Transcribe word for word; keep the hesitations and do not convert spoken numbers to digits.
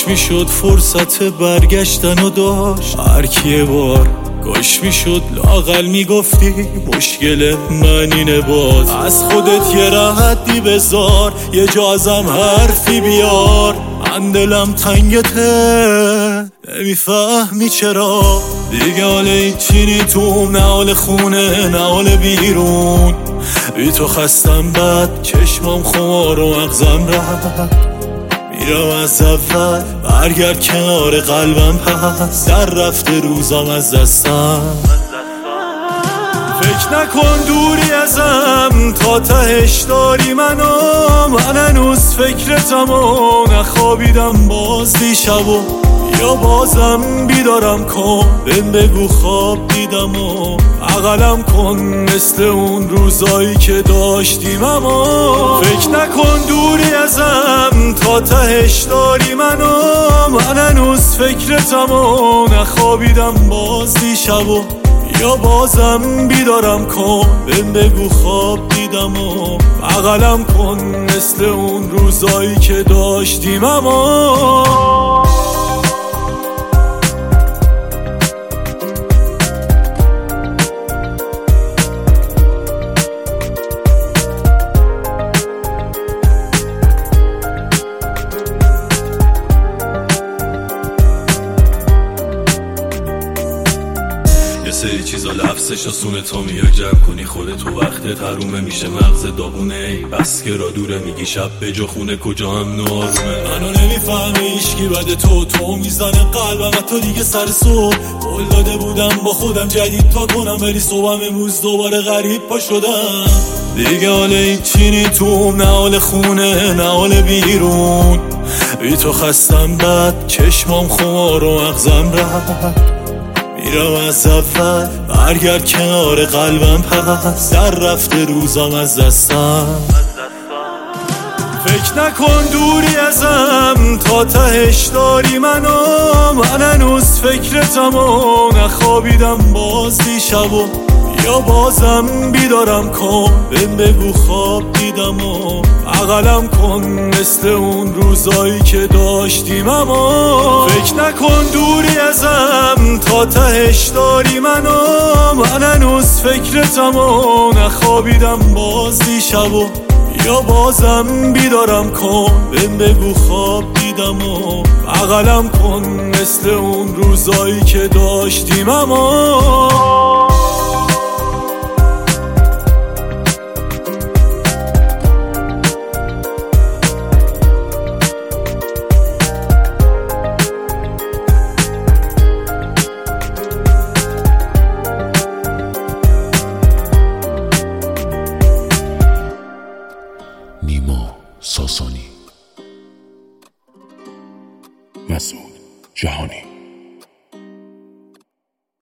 کاش میشد فرصت برگشتن و داشت هر کی بار کاش میشد لااقل میگفتی مشکل من اینه باز از خودت یه راحتی بذار یه جا ازم حرفی بیار من دلم تنگته نمیفهمی چرا دیگه حال هیچی نی تو نه حال خونه نه حال بیرون بی تو خستم بد چشمام خمار و مغزم رد میرم از اول برگرد کنار قلبم پس در رفته روزام از دستم فکر نکن دوری ازم تا تهش داری منو من هنوز فکرتم و نخوابیدم باز دیشب و یا بازم بیدارم کن بهم بگو خواب دیدم و بغلم کن مثل اون روزایی که داشتیم اما فکر نکن دوری ازم تا تهش داری منو من هنوز فکرتم و نخوابیدم باز دیشب و یا بازم بیدارم کن بهم بگو خواب دیدم و بغلم کن مثل اون روزایی که داشتیم اما یه سری چیزا لفظش آسونه تا میای جمع کنی خودتو وقتت حرومه میشه مغز داغونه ای بس که را دوره میگی شب به جا خونه کجا هم نارومه منو نمیفهمی هیچکی بده تو تو میزنه قلبم و تو دیگه سر صبح قول داده بودم با خودم جدید تا کنم ولی صبحم امروز دوباره غریب پا شدم دیگه حال هیچی نی تو نه حال خونه نه حال بیرون بی تو خستم بد چشمام خمار و مغزم رد میرم از اول برگرد کنار قلبم پس در رفته روزام از دستم فکر نکن دوری ازم تا تهش داری منو من هنوز فکرتم و نخوابیدم باز دیشب و یا بازم بیدارم کن بهم بگو خواب دیدم و بغلم کن مثل اون روزایی که داشتیم اما فکر نکن دوری ازم تا تهش داری منو من هنوز فکرتم و نخوابیدم باز دیشب و یا بازم بیدارم کن بهم بگو خواب دیدم و بغلم کن مثل اون روزایی که داشتیم اما نیما ساسانی، مسعود جهانی.